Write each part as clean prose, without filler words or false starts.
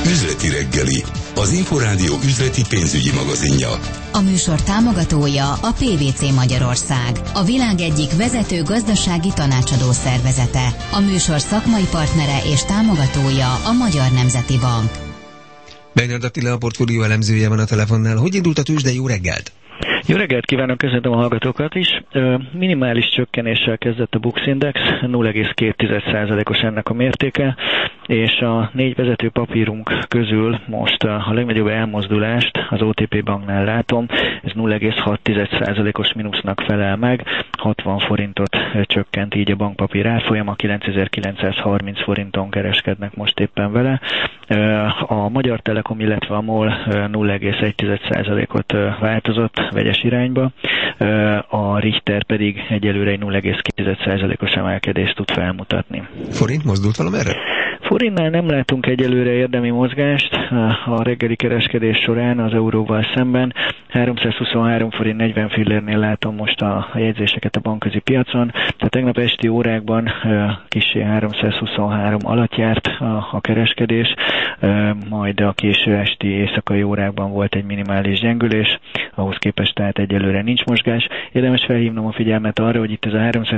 Üzleti reggeli, az Inforádió üzleti pénzügyi magazinja. A műsor támogatója a PwC Magyarország, a világ egyik vezető gazdasági tanácsadó szervezete. A műsor szakmai partnere és támogatója a Magyar Nemzeti Bank. Bernard Attila, a portfólió elemzője van a telefonnál. Hogy indult a tőzsde? Jó reggelt! Jó reggelt kívánok, köszöntöm a hallgatókat is. Minimális csökkenéssel kezdett a Bux Index, 0,2%-os ennek a mértéke, és a 4 vezető papírunk közül most a legnagyobb elmozdulást az OTP banknál látom, ez 0,6%-os mínusznak felel meg, 60 forintot csökkent így a bankpapír árfolyama, 9930 forinton kereskednek most éppen vele. A Magyar Telekom, illetve a MOL 0,1%-ot változott vegyes irányba, a Richter pedig egyelőre egy 0,2%-os emelkedést tud felmutatni. Forint mozdult valamerre? Forintnál nem látunk egyelőre érdemi mozgást a reggeli kereskedés során az euróval szemben. 323 forint 40 fillérnél látom most a jegyzéseket a bankközi piacon. Tehát tegnap esti órákban kissé 323 alatt járt a kereskedés, majd a késő esti éjszakai órákban volt egy minimális gyengülés, ahhoz képest tehát egyelőre nincs mozgás. Érdemes felhívnom a figyelmet arra, hogy itt ez a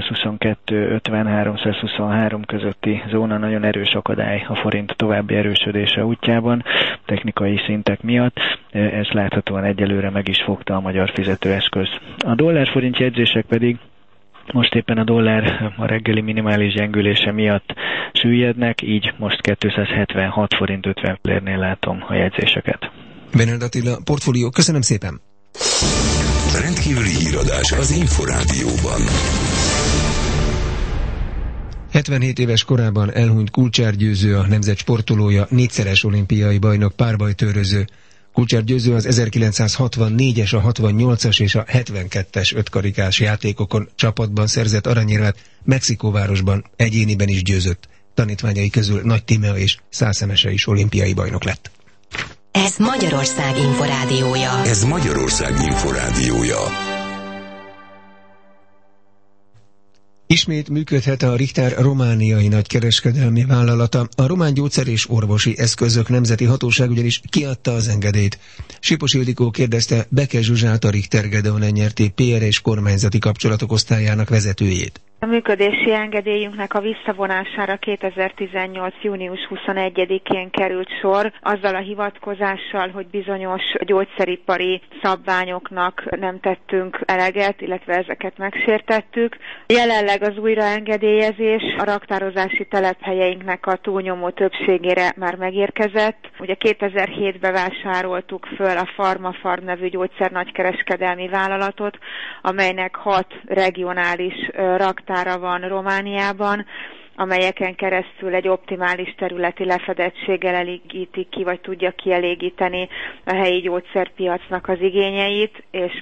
322-50-323 közötti zóna nagyon erős akadály a forint további erősödése útjában, technikai szintek miatt. Ez láthatóan egyelőre meg is fogta a magyar fizetőeszköz. A dollár-forint jegyzések pedig most éppen a dollár a reggeli minimális gyengülése miatt süllyednek, így most 276 forint 50 fillérnél látom a jegyzéseket. Bernard Attila, portfólió, köszönöm szépen! Rendkívüli híradás az Inforádióban. 77 éves korában elhunyt Kulcsár Győző, a nemzet sportolója, 4-szeres olimpiai bajnok, párbajtőröző. Kulcsár Győző az 1964-es, a 68-as és a 72-es ötkarikás játékokon csapatban szerzett aranyérmet, Mexikóvárosban egyéniben is győzött. Tanítványai közül Nagy Tímea és Szászemese is olimpiai bajnok lett. Ez Magyarország Inforádiója. Ez Magyarország Inforádiója. Ismét működhet a Richter romániai nagykereskedelmi vállalata. A román gyógyszer és orvosi eszközök nemzeti hatóság ugyanis kiadta az engedélyt. Sipos Ildikó kérdezte Beke Zsuzsát, a Richter Gedeon NRT PR és kormányzati kapcsolatok osztályának vezetőjét. A működési engedélyünknek a visszavonására 2018. június 21-én került sor, azzal a hivatkozással, hogy bizonyos gyógyszeripari szabványoknak nem tettünk eleget, illetve ezeket megsértettük. Jelenleg az újraengedélyezés a raktározási telephelyeinknek a túlnyomó többségére már megérkezett. Ugye 2007-ben vásároltuk föl a Pharmafarm nevű gyógyszer nagykereskedelmi vállalatot, amelynek 6 regionális raktára van Romániában, amelyeken keresztül egy optimális területi lefedettséggel elégítik ki, vagy tudja kielégíteni a helyi gyógyszerpiacnak az igényeit, és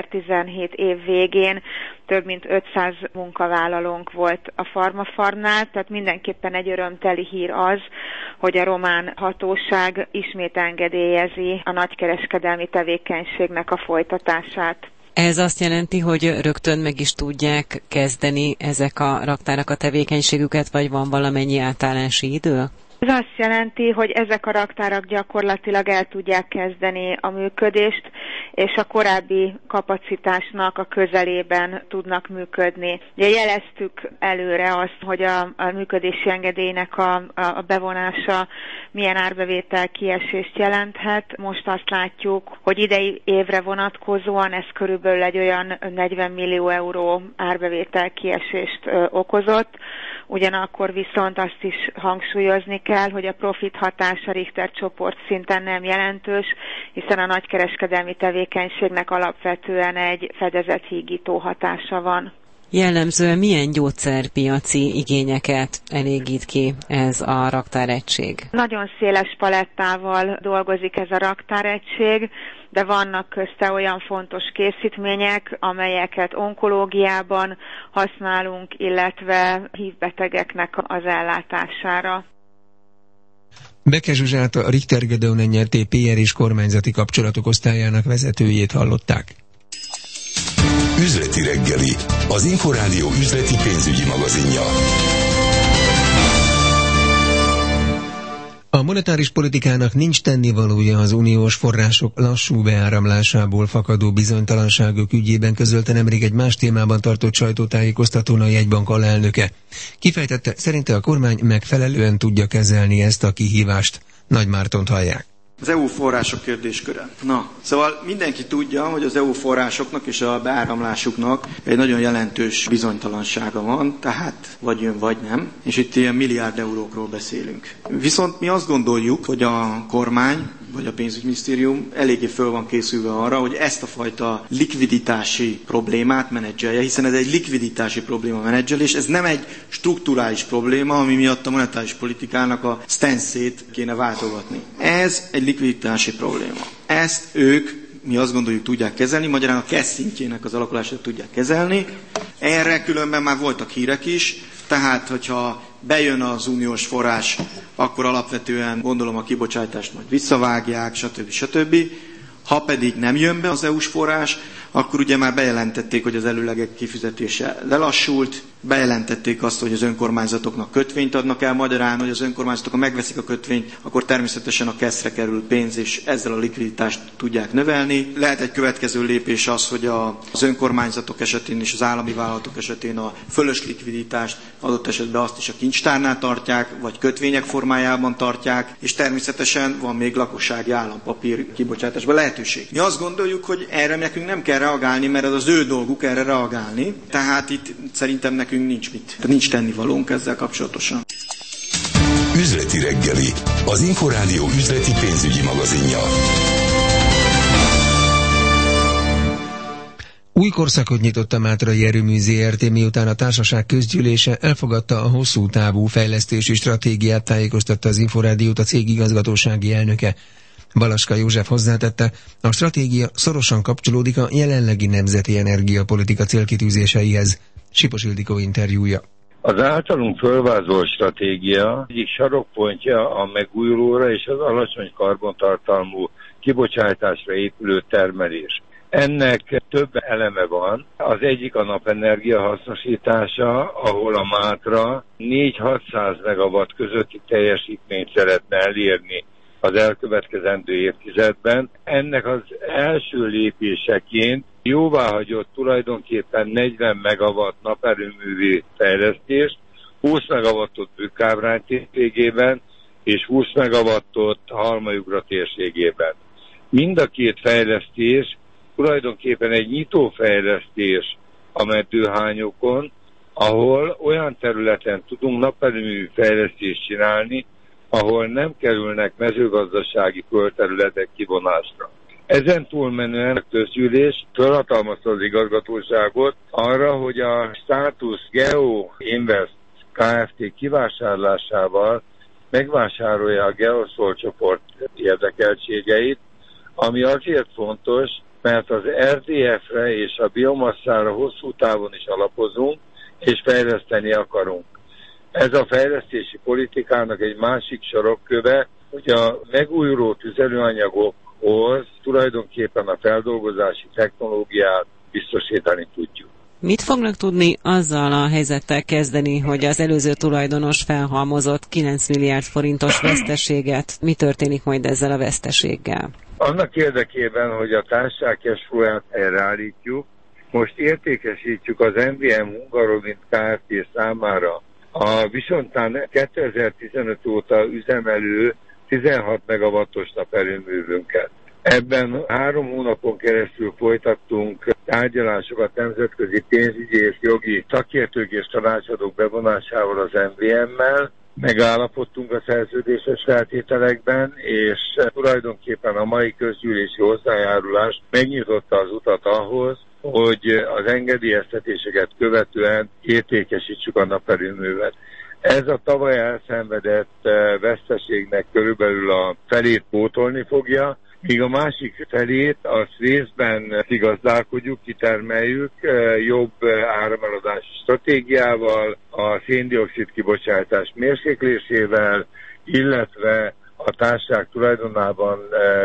2017 év végén több mint 500 munkavállalónk volt a Pharmafarmnál, tehát mindenképpen egy örömteli hír az, hogy a román hatóság ismét engedélyezi a nagykereskedelmi tevékenységnek a folytatását. Ez azt jelenti, hogy rögtön meg is tudják kezdeni ezek a raktárak a tevékenységüket, vagy van valamennyi átállási idő? Ez azt jelenti, hogy ezek a raktárak gyakorlatilag el tudják kezdeni a működést, és a korábbi kapacitásnak a közelében tudnak működni. Ugye jeleztük előre azt, hogy a működési engedélynek a bevonása milyen árbevétel kiesést jelenthet. Most azt látjuk, hogy idei évre vonatkozóan ez körülbelül egy olyan 40 millió euró árbevétel kiesést okozott. Ugyanakkor viszont azt is hangsúlyozni kell, hogy a profit hatás a Richter csoport szinten nem jelentős, hiszen a nagykereskedelmi tevékenységnek alapvetően egy fedezethígító hatása van. Jellemzően milyen gyógyszerpiaci igényeket elégít ki ez a raktáregység? Nagyon széles palettával dolgozik ez a raktáregység, de vannak közte olyan fontos készítmények, amelyeket onkológiában használunk, illetve HIV-betegeknek az ellátására. Beke Zsuzsát, a Richter Gedeon NRT PR és kormányzati kapcsolatok osztályának vezetőjét hallották. Üzleti reggeli, az Inforádió üzleti pénzügyi magazinja. A monetáris politikának nincs tennivalója az uniós források lassú beáramlásából fakadó bizonytalanságok ügyében, közölte nemrég egy más témában tartott sajtótájékoztatón a jegybank alelnöke. Kifejtette, szerinte a kormány megfelelően tudja kezelni ezt a kihívást. Nagy Mártont hallják. Az EU források kérdésköre. Szóval mindenki tudja, hogy az EU forrásoknak és a beáramlásuknak egy nagyon jelentős bizonytalansága van, tehát vagy jön, vagy nem, és itt ilyen milliárd eurókról beszélünk. Viszont mi azt gondoljuk, hogy a kormány vagy a pénzügyminisztérium eléggé föl van készülve arra, hogy ezt a fajta likviditási problémát menedzselje, hiszen ez egy likviditási probléma menedzselés, ez nem egy strukturális probléma, ami miatt a monetáris politikának a stance-ét kéne váltogatni. Ez egy likviditási probléma. Ezt ők, mi azt gondoljuk, tudják kezelni, magyarán a cash szintjének az alakulását tudják kezelni. Erre különben már voltak hírek is, tehát hogyha bejön az uniós forrás, akkor alapvetően gondolom a kibocsátást majd visszavágják, stb. Ha pedig nem jön be az EU-s forrás, akkor ugye már bejelentették, hogy az előlegek kifizetése lelassult, bejelentették azt, hogy az önkormányzatoknak kötvényt adnak el, magyarán, hogy az önkormányzatok, ha megveszik a kötvényt, akkor természetesen a KESZ-re kerül pénz, és ezzel a likviditást tudják növelni. Lehet egy következő lépés az, hogy az önkormányzatok esetén és az állami vállalatok esetén a fölös likviditást, adott esetben azt is a kincstárnál tartják, vagy kötvények formájában tartják, és természetesen van még lakossági állampapír kibocsátásban lehetőség. Mi azt gondoljuk, hogy erre nekünk nem kell reagálni, mert ez az ő dolguk erre reagálni, tehát itt szerintem nekünk nincs tennivalónk ezzel kapcsolatosan. Üzleti reggeli, az Inforádió üzleti pénzügyi magazinja. Új korszakot nyitott a Mátrai Erőmű Zrt., miután a társaság közgyűlése elfogadta a hosszú távú fejlesztési stratégiát, tájékoztatta az Inforádiót a cég igazgatósági elnöke. Balaska József hozzátette, a stratégia szorosan kapcsolódik a jelenlegi nemzeti energiapolitika célkitűzéseihez. Sipos Ildikó interjúja. Az általunk fölvázolt stratégia egyik sarokpontja a megújulóra és az alacsony karbontartalmú kibocsátásra épülő termelés. Ennek több eleme van. Az egyik a napenergia hasznosítása, ahol a Mátra 4-600 megawatt közötti teljesítményt szeretne elérni az elkövetkezendő évtizedben. Ennek az első lépéseként jóváhagyott tulajdonképpen 40 megawatt naperőművi fejlesztést, 20 megawattot Bükk-Ábrány térségében és 20 megawattot Halmajugra térségében. Mind a két fejlesztés tulajdonképpen egy nyitófejlesztés a meddőhányokon, ahol olyan területen tudunk naperőmű fejlesztést csinálni, ahol nem kerülnek mezőgazdasági földterületek kivonásra. Ezen túlmenően a közgyűlés felhatalmazta az igazgatóságot arra, hogy a Status Geo Invest Kft. Kivásárlásával megvásárolja a Geoszol csoport érdekeltségeit, ami azért fontos, mert az RDF-re és a biomasszára hosszú távon is alapozunk, és fejleszteni akarunk. Ez a fejlesztési politikának egy másik sarokköve, hogy a megújuló tüzelőanyagokhoz tulajdonképpen a feldolgozási technológiát biztosítani tudjuk. Mit fognak tudni azzal a helyzettel kezdeni, hogy az előző tulajdonos felhalmozott 9 milliárd forintos veszteséget? Mi történik majd ezzel a veszteséggel? Annak érdekében, hogy a társaság cashflow-ját helyreállítjuk, most értékesítjük az MVM Hungarovind Kft. Számára a Visontán 2015 óta üzemelő 16 megawattos naperőművünket. Ebben 3 hónapon keresztül folytattunk tárgyalásokat nemzetközi pénzügyi és jogi szakértők és tanácsadók bevonásával az MVM-mel. Megállapodtunk a szerződéses feltételekben, és tulajdonképpen a mai közgyűlési hozzájárulás megnyitotta az utat ahhoz, hogy az engedélyeztetéseket követően értékesítsük a naperőművet. Ez a tavaly elszenvedett veszteségnek körülbelül a felét pótolni fogja, míg a másik felét azt részben kigazdálkodjuk, kitermeljük jobb árameladási stratégiával, a szén-dioxid kibocsátás mérséklésével, illetve a társaság tulajdonában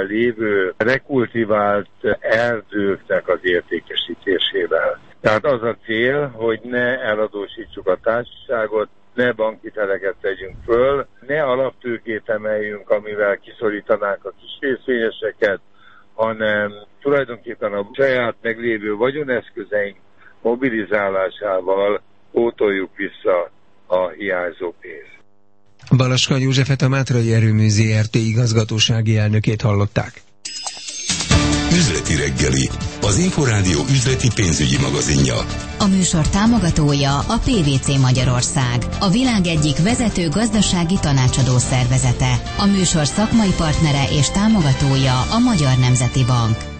lévő rekultivált erdőknek az értékesítésével. Tehát az a cél, hogy ne eladósítsuk a társaságot, ne bankhiteleket tegyünk föl, ne alaptőkét emeljünk, amivel kiszorítanánk a kis részvényeseket, hanem tulajdonképpen a saját meglévő vagyoneszközeink mobilizálásával pótoljuk vissza a hiányzó pénzt. Balaska Józsefet, a Mátrai Erőmű Zrt. Igazgatósági elnökét hallották. Üzleti reggeli, az Inforádió üzleti pénzügyi magazinja. A műsor támogatója a PwC Magyarország, a világ egyik vezető gazdasági tanácsadó szervezete. A műsor szakmai partnere és támogatója a Magyar Nemzeti Bank.